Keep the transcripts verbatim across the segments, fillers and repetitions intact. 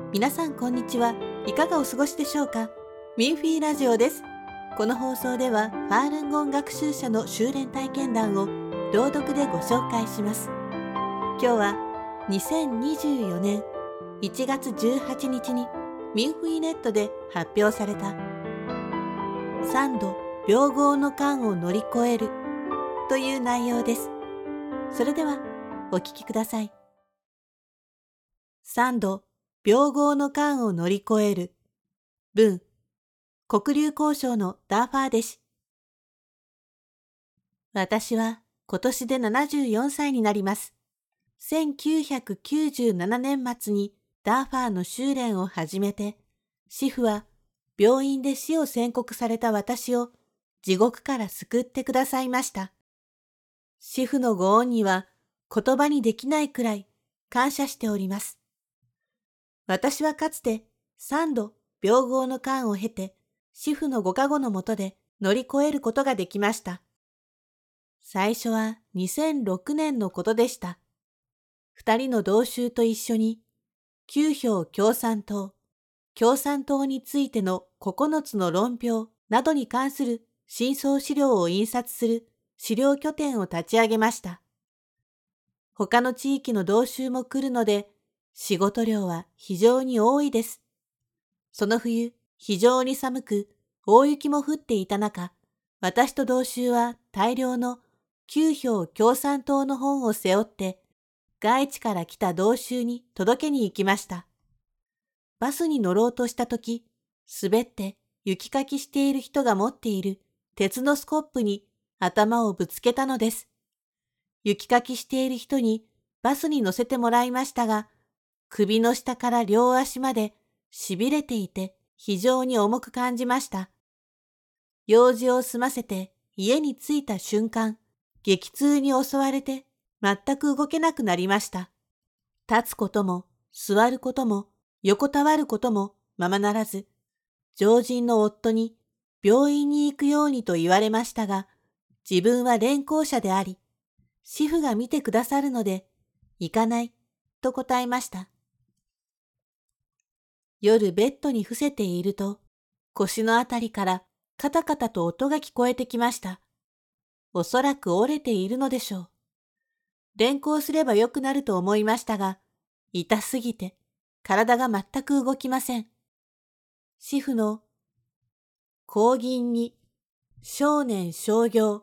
皆さんこんにちは。いかがお過ごしでしょうか。ミンフィーラジオです。この放送ではファールンゴン学習者の修練体験談を朗読でご紹介します。今日はにせんにじゅうよねんいちがつじゅうはちにちにミンフィーネットで発表されたさんど病号の間を乗り越えるという内容です。それではお聞きください。さんど病号の間を乗り越える。文、黒竜江省のダーファー弟子。私は今年でななじゅうよんさいになります。せんきゅうひゃくきゅうじゅうななねん末にダーファーの修練を始めて、師父は病院で死を宣告された私を地獄から救ってくださいました。師父のご恩には言葉にできないくらい感謝しております。私はかつて三度病号の間を経て、師父のご加護のもとで乗り越えることができました。最初はにせんろくねんのことでした。二人の同州と一緒に、九票共産党、共産党についての九つの論評などに関する真相資料を印刷する資料拠点を立ち上げました。他の地域の同州も来るので、仕事量は非常に多いです。その冬、非常に寒く、大雪も降っていた中、私と同州は大量の九票共産党の本を背負って、外地から来た同州に届けに行きました。バスに乗ろうとしたとき、滑って雪かきしている人が持っている鉄のスコップに頭をぶつけたのです。雪かきしている人にバスに乗せてもらいましたが、首の下から両足まで痺れていて非常に重く感じました。用事を済ませて家に着いた瞬間、激痛に襲われて全く動けなくなりました。立つことも座ることも横たわることもままならず、常人の夫に病院に行くようにと言われましたが、自分は連行者であり、師父が見てくださるので、行かないと答えました。夜ベッドに伏せていると、腰のあたりからカタカタと音が聞こえてきました。おそらく折れているのでしょう。連行すればよくなると思いましたが、痛すぎて体が全く動きません。師父の公銀に少年商業。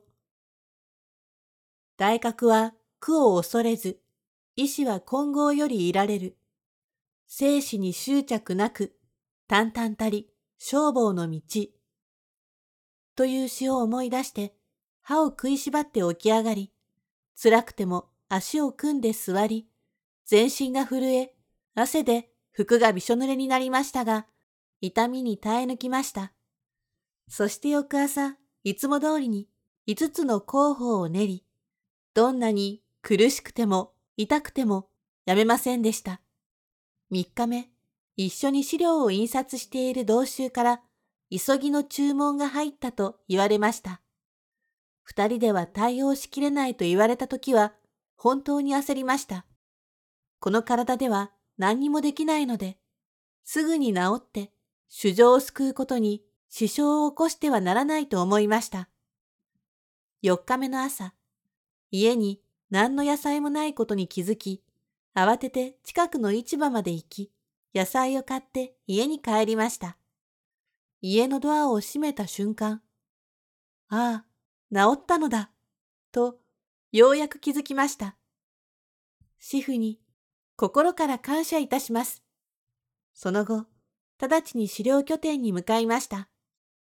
大覚は苦を恐れず、意志は金剛よりいられる。生死に執着なく、淡々たり、消防の道。という詩を思い出して、歯を食いしばって起き上がり、辛くても足を組んで座り、全身が震え、汗で服がびしょ濡れになりましたが、痛みに耐え抜きました。そして翌朝、いつも通りに五つの候補を練り、どんなに苦しくても痛くてもやめませんでした。三日目、一緒に資料を印刷している同州から急ぎの注文が入ったと言われました。二人では対応しきれないと言われたときは本当に焦りました。この体では何にもできないので、すぐに治って主情を救うことに支障を起こしてはならないと思いました。四日目の朝、家に何の野菜もないことに気づき、慌てて近くの市場まで行き、野菜を買って家に帰りました。家のドアを閉めた瞬間、ああ、治ったのだ、とようやく気づきました。師父に心から感謝いたします。その後、直ちに資料拠点に向かいました。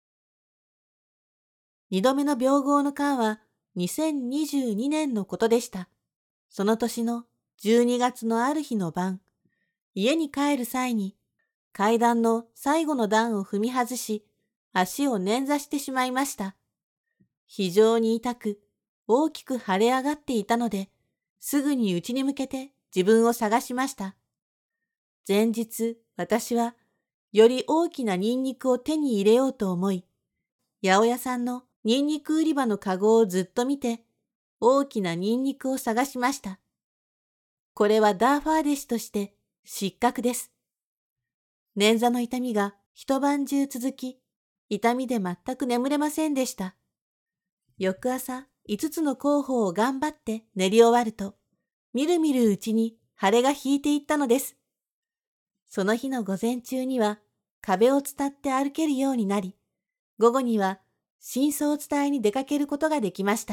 二度目の病号の間はにせんにじゅうにねんのことでした。その年のじゅうにがつのある日の晩、家に帰る際に階段の最後の段を踏み外し、足を捻挫してしまいました。非常に痛く、大きく腫れ上がっていたので、すぐに家に向けて自分を探しました。前日、私はより大きなニンニクを手に入れようと思い、八百屋さんのニンニク売り場のカゴをずっと見て、大きなニンニクを探しました。これはダーファー弟子として失格です。 捻挫の痛みが一晩中続き、痛みで全く眠れませんでした。翌朝、五つの候補を頑張って練り終わると、みるみるうちに腫れが引いていったのです。その日の午前中には壁を伝って歩けるようになり、午後には真相を伝えに出かけることができました。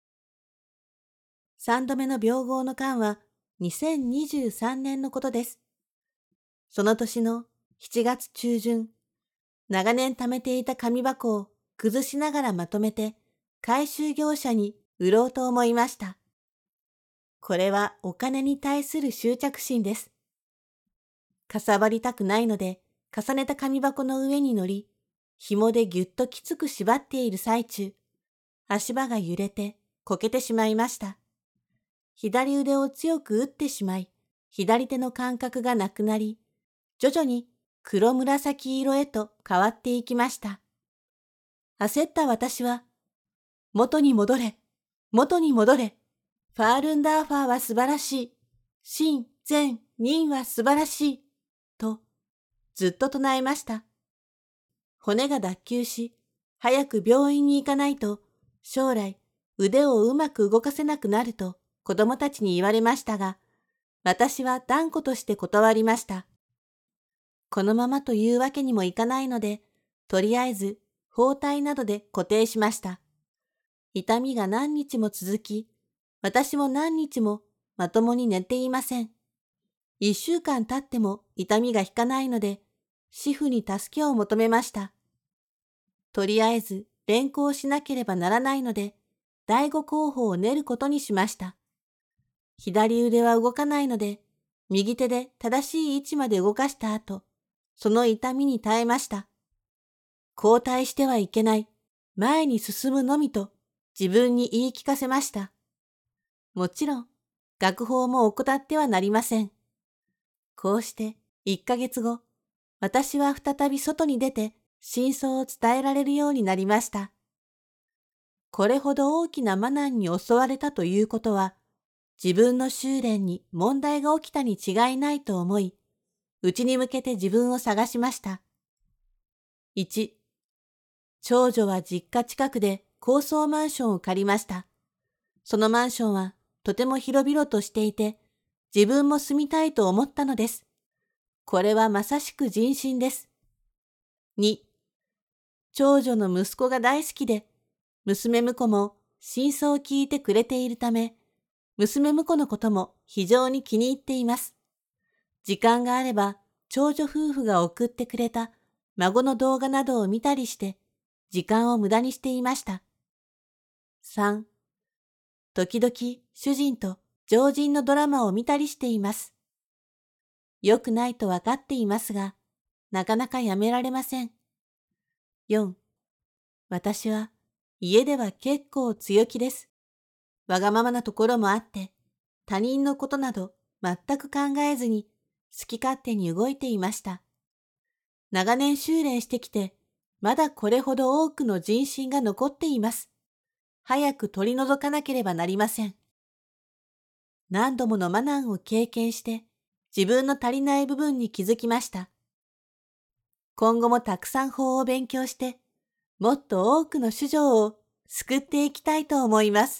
三度目の病号の間はにせんにじゅうさんねんのことです。その年のしちがつ中旬、長年貯めていた紙箱を崩しながらまとめて回収業者に売ろうと思いました。これはお金に対する執着心です。かさばりたくないので、重ねた紙箱の上に乗り、紐でぎゅっときつく縛っている最中、足場が揺れてこけてしまいました。左腕を強く打ってしまい、左手の感覚がなくなり、徐々に黒紫色へと変わっていきました。焦った私は、元に戻れ、元に戻れ、ファールンダーファーは素晴らしい、真、善、忍は素晴らしい、とずっと唱えました。骨が脱臼し、早く病院に行かないと、将来腕をうまく動かせなくなると子供たちに言われましたが、私は断固として断りました。このままというわけにもいかないので、とりあえず包帯などで固定しました。痛みが何日も続き、私も何日もまともに寝ていません。一週間経っても痛みが引かないので、主婦に助けを求めました。とりあえず連行しなければならないので、第五候補を練ることにしました。左腕は動かないので、右手で正しい位置まで動かした後、その痛みに耐えました。後退してはいけない、前に進むのみと自分に言い聞かせました。もちろん、学法も怠ってはなりません。こうしていっかげつご、私は再び外に出て真相を伝えられるようになりました。これほど大きな魔難に襲われたということは、自分の修練に問題が起きたに違いないと思い、内に向けて自分を探しました。いち、長女は実家近くで高層マンションを借りました。そのマンションはとても広々としていて、自分も住みたいと思ったのです。これはまさしく人心です。に、長女の息子が大好きで、娘婿も真相を聞いてくれているため、娘婿のことも非常に気に入っています。時間があれば、長女夫婦が送ってくれた孫の動画などを見たりして、時間を無駄にしていました。さん、時々主人と常人のドラマを見たりしています。良くないと分かっていますが、なかなかやめられません。よん、私は家では結構強気です。わがままなところもあって、他人のことなど全く考えずに好き勝手に動いていました。長年修練してきて、まだこれほど多くの人心が残っています。早く取り除かなければなりません。何度もの魔難を経験して、自分の足りない部分に気づきました。今後もたくさん法を勉強して、もっと多くの衆生を救っていきたいと思います。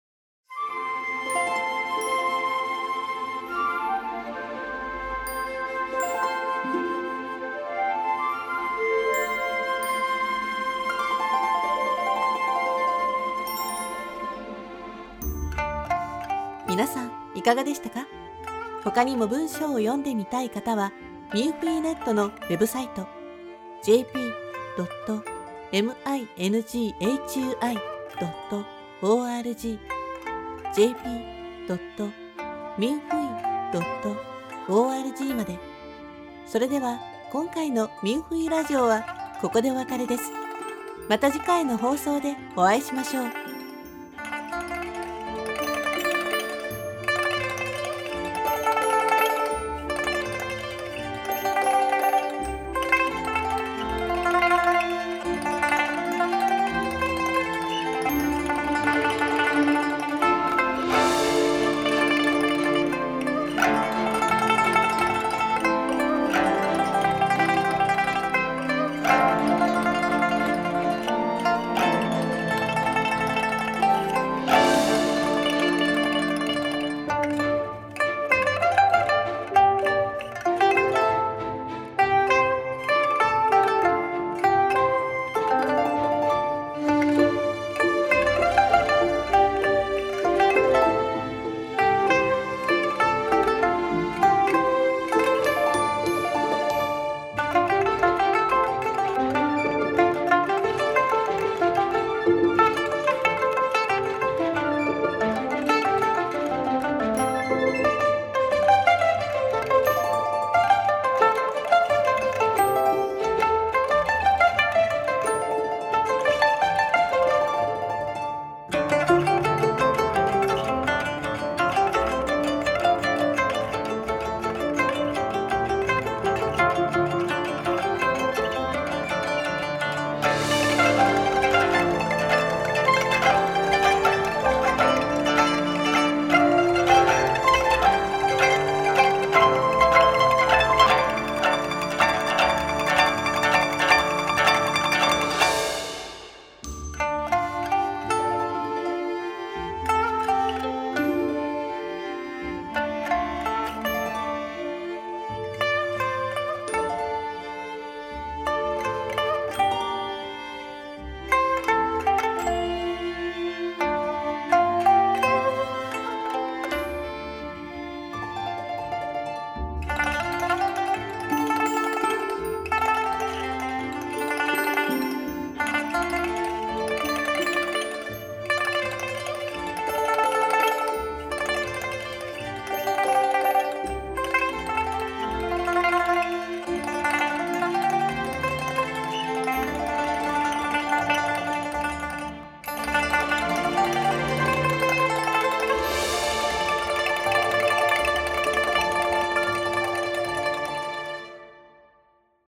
皆さんいかがでしたか？他にも文章を読んでみたい方は、ミンフィーネットのウェブサイト ジェーピードットミンフィードットオーアールジー ジェーピードットミンフィードットオーアールジー まで。それでは今回のミンフィーラジオはここでお別れです。また次回の放送でお会いしましょう。